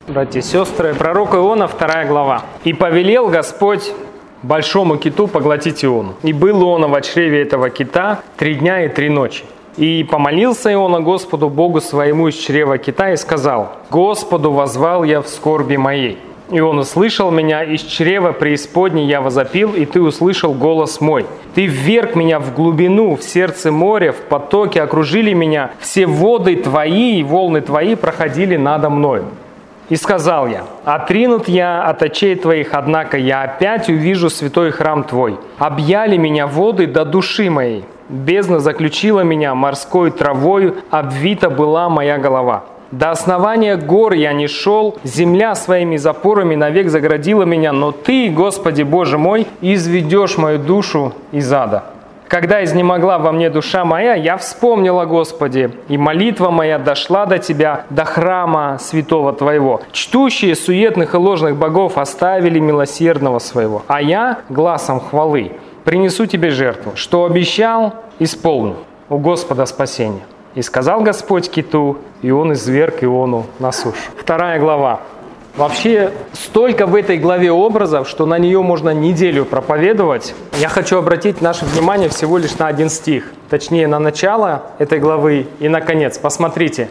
Братья и сестры, пророк Иона, 2 глава. «И повелел Господь большому киту поглотить Иону. И был Иона в чреве этого кита 3 дня и 3 ночи. И помолился Иона Господу Богу своему из чрева кита и сказал: Господу воззвал я в скорби моей. И Он услышал меня, из чрева преисподней я возопил, и Ты услышал голос мой. Ты вверг меня в глубину, в сердце моря, в потоке окружили меня, все воды Твои и волны Твои проходили надо мною. И сказал я: отринут я от очей Твоих, однако я опять увижу святой храм Твой. Объяли меня воды до души моей, бездна заключила меня, морской травою обвита была моя голова. До основания гор я не шел, земля своими запорами навек заградила меня, но Ты, Господи Боже мой, изведешь мою душу из ада. Когда изнемогла во мне душа моя, я вспомнила, Господи, и молитва моя дошла до Тебя, до храма святого Твоего. Чтущие суетных и ложных богов оставили милосердного своего, а я гласом хвалы принесу Тебе жертву, что обещал, исполню, у Господа спасение. И сказал Господь киту, и он изверг Иону на сушу». 2 глава. Вообще, столько в этой главе образов, что на нее можно неделю проповедовать. Я хочу обратить наше внимание всего лишь на один стих. Точнее, на начало этой главы и на конец. Посмотрите.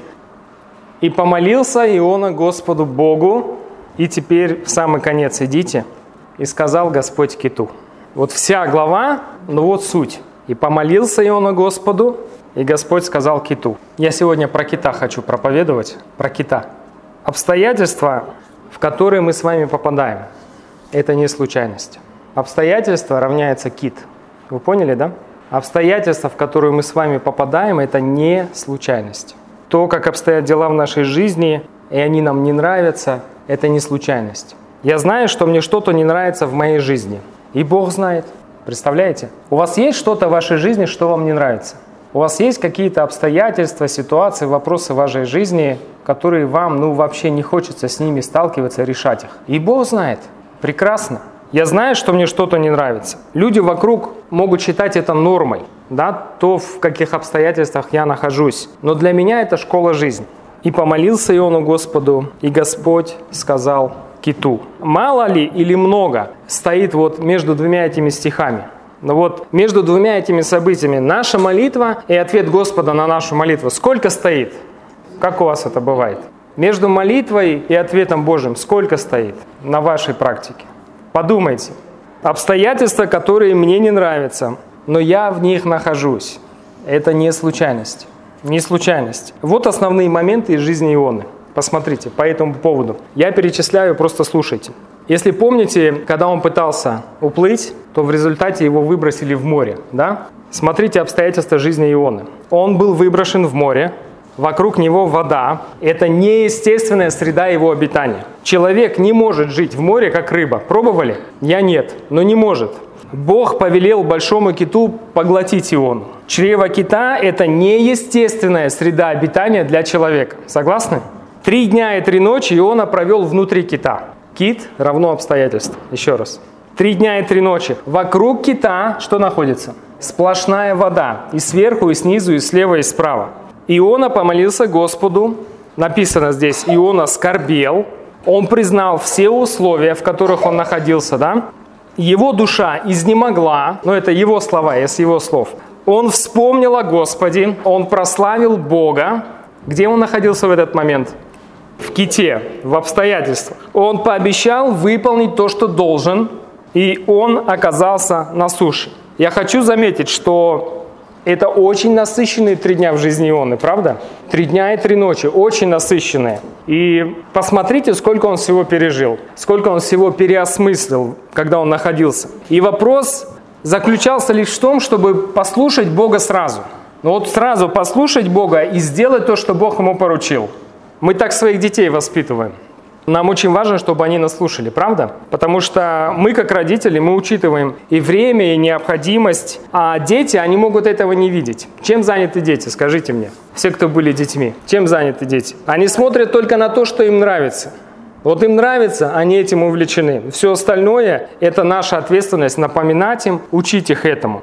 «И помолился Иона Господу Богу». И теперь в самый конец идите. «И сказал Господь киту». Вот вся глава, ну вот суть. «И помолился Иона Господу, и Господь сказал киту». Я сегодня про кита хочу проповедовать. Про кита. Обстоятельства, в которые мы с вами попадаем, это не случайность. Обстоятельства равняется кит. Вы поняли, да? Обстоятельства, в которые мы с вами попадаем, это не случайность. То, как обстоят дела в нашей жизни, и они нам не нравятся, это не случайность. Я знаю, что мне что-то не нравится в моей жизни. И Бог знает. Представляете? У вас есть что-то в вашей жизни, что вам не нравится? У вас есть какие-то обстоятельства, ситуации, вопросы в вашей жизни, которые вам, вообще не хочется с ними сталкиваться, решать их. И Бог знает. Прекрасно. Я знаю, что мне что-то не нравится. Люди вокруг могут считать это нормой, да, то, в каких обстоятельствах я нахожусь. Но для меня это школа жизни. «И помолился Иону Господу, и Господь сказал киту». Мало ли или много стоит вот между двумя этими стихами. Но вот между двумя этими событиями наша молитва и ответ Господа на нашу молитву сколько стоит? Как у вас это бывает? Между молитвой и ответом Божьим сколько стоит на вашей практике? Подумайте. Обстоятельства, которые мне не нравятся, но я в них нахожусь. Это не случайность. Не случайность. Вот основные моменты из жизни Ионы. Посмотрите по этому поводу. Я перечисляю, просто слушайте. Если помните, когда он пытался уплыть, то в результате его выбросили в море, да? Смотрите обстоятельства жизни Ионы. Он был выброшен в море, вокруг него вода. Это неестественная среда его обитания. Человек не может жить в море, как рыба. Пробовали? Я нет, но не может. Бог повелел большому киту поглотить Иону. Чрево кита – это неестественная среда обитания для человека. Согласны? 3 дня и 3 ночи Иона провел внутри кита. Кит равно обстоятельства. Еще раз. 3 дня и 3 ночи. Вокруг кита что находится? Сплошная вода. И сверху, и снизу, и слева, и справа. Иона помолился Господу. Написано здесь, Иона скорбел. Он признал все условия, в которых он находился, да? Его душа изнемогла. Но это его слова, я с его слов. Он вспомнил о Господе. Он прославил Бога. Где он находился в этот момент? В ките, в обстоятельствах. Он пообещал выполнить то, что должен, и он оказался на суше. Я хочу заметить, что это очень насыщенные 3 дня в жизни Ионы, правда? 3 дня и 3 ночи, очень насыщенные. И посмотрите, сколько он всего пережил, сколько он всего переосмыслил, когда он находился. И вопрос заключался лишь в том, чтобы послушать Бога сразу. Но вот сразу послушать Бога и сделать то, что Бог ему поручил. Мы так своих детей воспитываем. Нам очень важно, чтобы они нас слушали, правда? Потому что мы, как родители, мы учитываем и время, и необходимость. А дети, они могут этого не видеть. Чем заняты дети, скажите мне? Все, кто были детьми. Чем заняты дети? Они смотрят только на то, что им нравится. Вот им нравится, они этим увлечены. Все остальное – это наша ответственность напоминать им, учить их этому.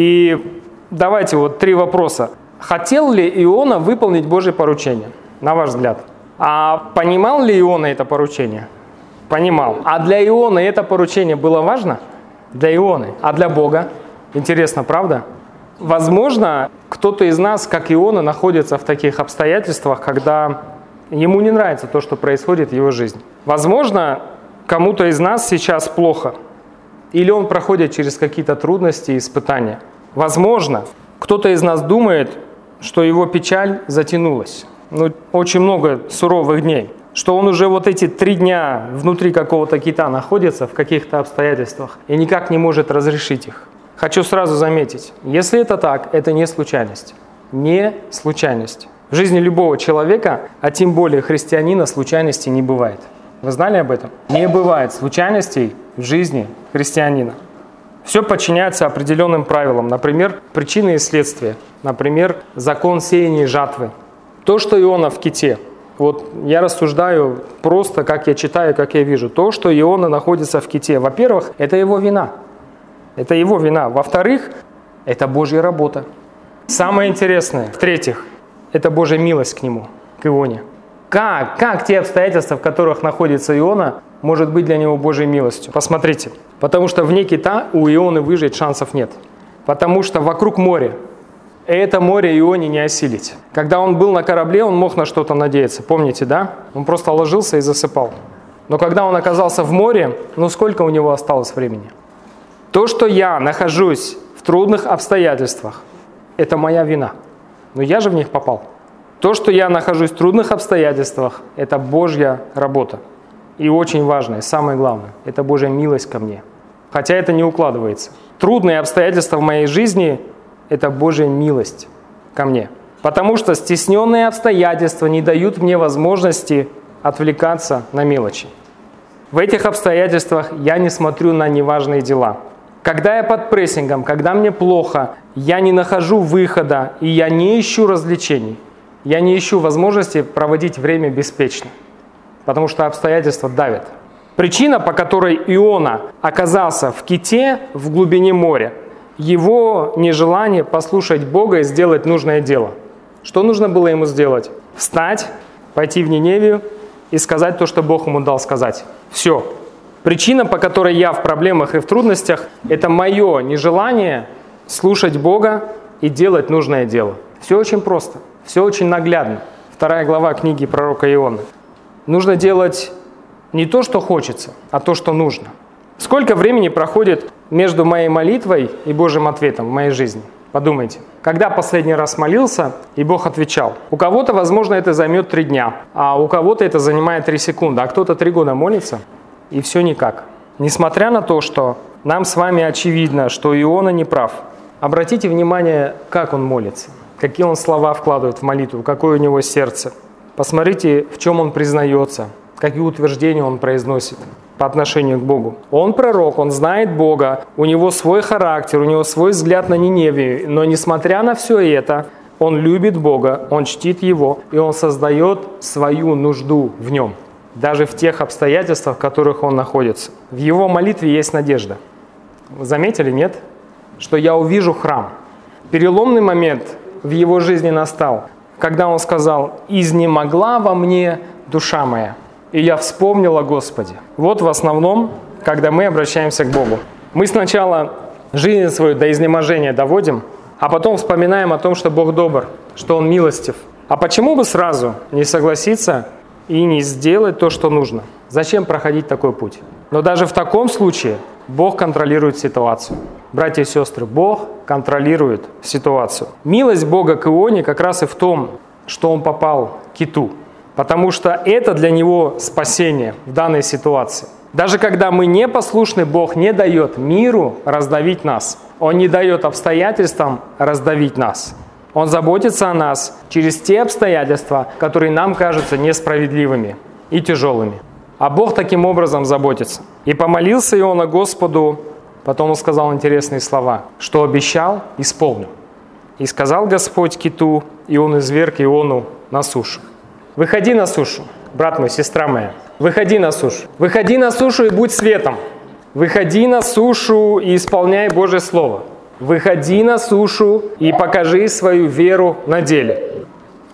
И давайте вот 3 вопроса. Хотел ли Иона выполнить Божье поручение? На ваш взгляд. А понимал ли Иона это поручение? Понимал. А для Ионы это поручение было важно? Для Ионы. А для Бога? Интересно, правда? Возможно, кто-то из нас, как Иона, находится в таких обстоятельствах, когда ему не нравится то, что происходит в его жизни. Возможно, кому-то из нас сейчас плохо. Или он проходит через какие-то трудности и испытания. Возможно, кто-то из нас думает, что его печаль затянулась. Очень много суровых дней. Что он уже вот эти 3 дня внутри какого-то кита находится в каких-то обстоятельствах и никак не может разрешить их. Хочу сразу заметить, если это так, это не случайность. Не случайность. В жизни любого человека, а тем более христианина, случайностей не бывает. Вы знали об этом? Не бывает случайностей в жизни христианина. Все подчиняется определенным правилам. Например, причины и следствия. Например, закон сеяния и жатвы. То, что Иона в ките. Вот я рассуждаю просто, как я читаю, как я вижу. То, что Иона находится в ките. Во-первых, это его вина. Это его вина. Во-вторых, это Божья работа. Самое интересное. В-третьих, это Божья милость к нему, к Ионе. Как те обстоятельства, в которых находится Иона, может быть для него Божьей милостью? Посмотрите. Потому что вне кита у Ионы выжить шансов нет. Потому что вокруг море. И это море Ионе не осилить. Когда он был на корабле, он мог на что-то надеяться. Помните, да? Он просто ложился и засыпал. Но когда он оказался в море, сколько у него осталось времени? То, что я нахожусь в трудных обстоятельствах, это моя вина. Но я же в них попал. То, что я нахожусь в трудных обстоятельствах, это Божья работа. И очень важное, самое главное, это Божья милость ко мне. Хотя это не укладывается. Трудные обстоятельства в моей жизни – это Божья милость ко мне. Потому что стесненные обстоятельства не дают мне возможности отвлекаться на мелочи. В этих обстоятельствах я не смотрю на неважные дела. Когда я под прессингом, когда мне плохо, я не нахожу выхода и я не ищу развлечений. Я не ищу возможности проводить время беспечно, потому что обстоятельства давят. Причина, по которой Иона оказался в ките в глубине моря, его нежелание послушать Бога и сделать нужное дело. Что нужно было ему сделать? Встать, пойти в Ниневию и сказать то, что Бог ему дал сказать. Все. Причина, по которой я в проблемах и в трудностях, это мое нежелание слушать Бога и делать нужное дело. Все очень просто. Все очень наглядно. 2 глава книги пророка Ионы. Нужно делать не то, что хочется, а то, что нужно. Сколько времени проходит между моей молитвой и Божьим ответом в моей жизни? Подумайте. Когда последний раз молился, и Бог отвечал? У кого-то, возможно, это займет 3 дня, а у кого-то это занимает 3 секунды, а кто-то 3 года молится, и все никак. Несмотря на то, что нам с вами очевидно, что Иона не прав, обратите внимание, как он молится. Какие он слова вкладывает в молитву, какое у него сердце. Посмотрите, в чем он признается, какие утверждения он произносит по отношению к Богу. Он пророк, он знает Бога, у него свой характер, у него свой взгляд на Ниневию. Но несмотря на все это, он любит Бога, он чтит Его, и он создает свою нужду в Нем. Даже в тех обстоятельствах, в которых он находится. В его молитве есть надежда. Вы заметили, нет? Что я увижу храм. Переломный момент в его жизни настал, когда он сказал: «Изнемогла во мне душа моя, и я вспомнил о Господе». Вот в основном, когда мы обращаемся к Богу. Мы сначала жизнь свою до изнеможения доводим, а потом вспоминаем о том, что Бог добр, что Он милостив. А почему бы сразу не согласиться и не сделать то, что нужно? Зачем проходить такой путь? Но даже в таком случае Бог контролирует ситуацию. Братья и сестры, Бог контролирует ситуацию. Милость Бога к Ионе как раз и в том, что он попал к киту. Потому что это для него спасение в данной ситуации. Даже когда мы непослушны, Бог не дает миру раздавить нас. Он не дает обстоятельствам раздавить нас. Он заботится о нас через те обстоятельства, которые нам кажутся несправедливыми и тяжелыми. А Бог таким образом заботится. И помолился Иона Господу, потом он сказал интересные слова: «Что обещал, исполню». И сказал Господь киту, и он изверг Иону на сушу. Выходи на сушу, брат мой, сестра моя, выходи на сушу. Выходи на сушу и будь светом. Выходи на сушу и исполняй Божье Слово. Выходи на сушу и покажи свою веру на деле.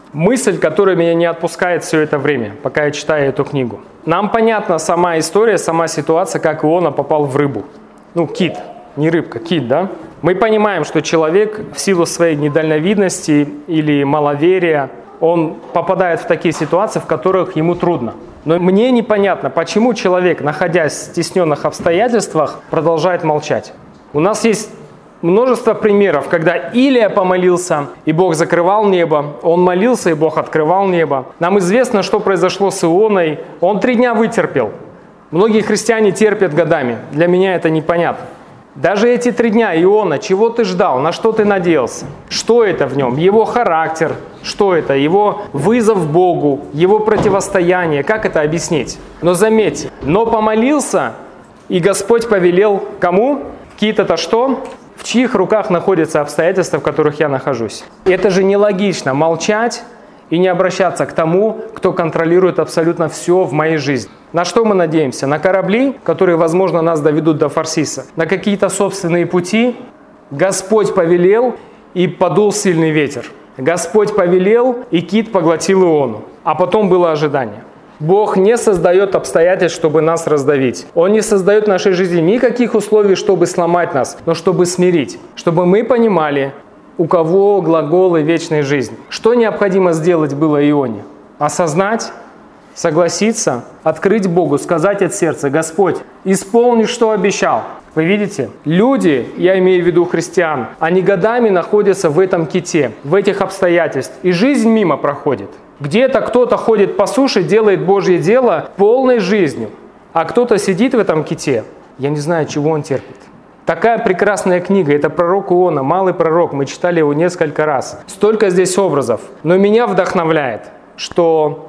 мысль, которая меня не отпускает все это время, пока я читаю эту книгу. Нам понятна сама история, сама ситуация, как Иона попал в рыбу. Кит, не рыбка, кит, да? Мы понимаем, что человек в силу своей недальновидности или маловерия, он попадает в такие ситуации, в которых ему трудно. Но мне непонятно, почему человек, находясь в стесненных обстоятельствах, продолжает молчать. У нас есть множество примеров, когда Илия помолился, и Бог закрывал небо. Он молился, и Бог открывал небо. Нам известно, что произошло с Ионой. Он 3 дня вытерпел. Многие христиане терпят годами. Для меня это непонятно. Даже эти 3 дня, Иона, чего ты ждал, на что ты надеялся? Что это в нем? Его характер, что это? Его вызов Богу, его противостояние, как это объяснить? Но заметьте, но помолился, и Господь повелел кому? Кит это что? В чьих руках находятся обстоятельства, в которых я нахожусь? Это же нелогично молчать и не обращаться к тому, кто контролирует абсолютно все в моей жизни. На что мы надеемся? На корабли, которые, возможно, нас доведут до Фарсиса? На какие-то собственные пути? Господь повелел, и подул сильный ветер. Господь повелел, и кит поглотил Иону. А потом было ожидание. Бог не создает обстоятельств, чтобы нас раздавить. Он не создает в нашей жизни никаких условий, чтобы сломать нас, но чтобы смирить. Чтобы мы понимали, у кого глаголы вечной жизни. Что необходимо сделать было Ионе? Осознать, согласиться, открыть Богу, сказать от сердца: Господь, исполни, что обещал. Вы видите? Люди, я имею в виду христиан, они годами находятся в этом ките, в этих обстоятельствах, и жизнь мимо проходит. Где-то кто-то ходит по суше, делает Божье дело полной жизнью, а кто-то сидит в этом ките, я не знаю, чего он терпит. Такая прекрасная книга, это пророк Иона, малый пророк, мы читали его несколько раз. Столько здесь образов, но меня вдохновляет, что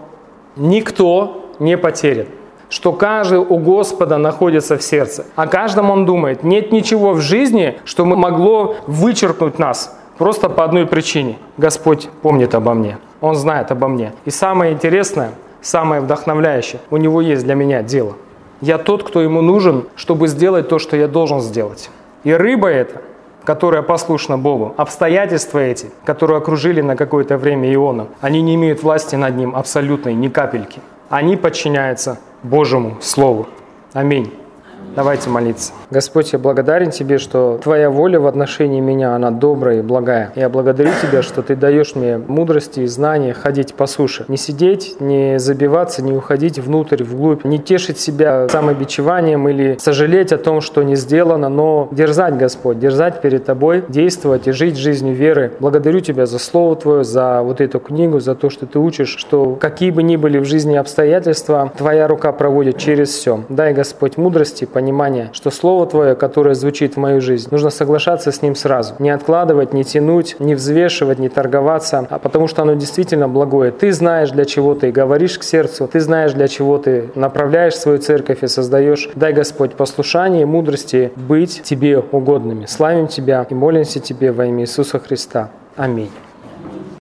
никто не потерян, что каждый у Господа находится в сердце. О каждом Он думает. Нет ничего в жизни, что могло вычеркнуть нас просто по одной причине. Господь помнит обо мне, Он знает обо мне. И самое интересное, самое вдохновляющее, у Него есть для меня дело. Я тот, кто Ему нужен, чтобы сделать то, что я должен сделать. И рыба эта, которая послушна Богу, обстоятельства эти, которые окружили на какое-то время Иону, они не имеют власти над ним абсолютной, ни капельки. Они подчиняются Божьему Слову. Аминь. Давайте молиться. Господь, я благодарен Тебе, что Твоя воля в отношении меня, она добрая и благая. Я благодарю Тебя, что Ты даешь мне мудрости и знания ходить по суше. Не сидеть, не забиваться, не уходить внутрь, вглубь, не тешить себя самобичеванием или сожалеть о том, что не сделано, но дерзать, Господь, дерзать перед Тобой, действовать и жить жизнью веры. Благодарю Тебя за Слово Твое, за вот эту книгу, за то, что Ты учишь, что какие бы ни были в жизни обстоятельства, Твоя рука проводит через все. Дай, Господь, мудрости, понимание, что Слово Твое, которое звучит в мою жизнь, нужно соглашаться с ним сразу. Не откладывать, не тянуть, не взвешивать, не торговаться, а потому что оно действительно благое. Ты знаешь, для чего ты говоришь к сердцу, ты знаешь, для чего ты направляешь свою церковь и создаешь. Дай, Господь, послушание и мудрости быть Тебе угодными. Славим Тебя и молимся Тебе во имя Иисуса Христа. Аминь.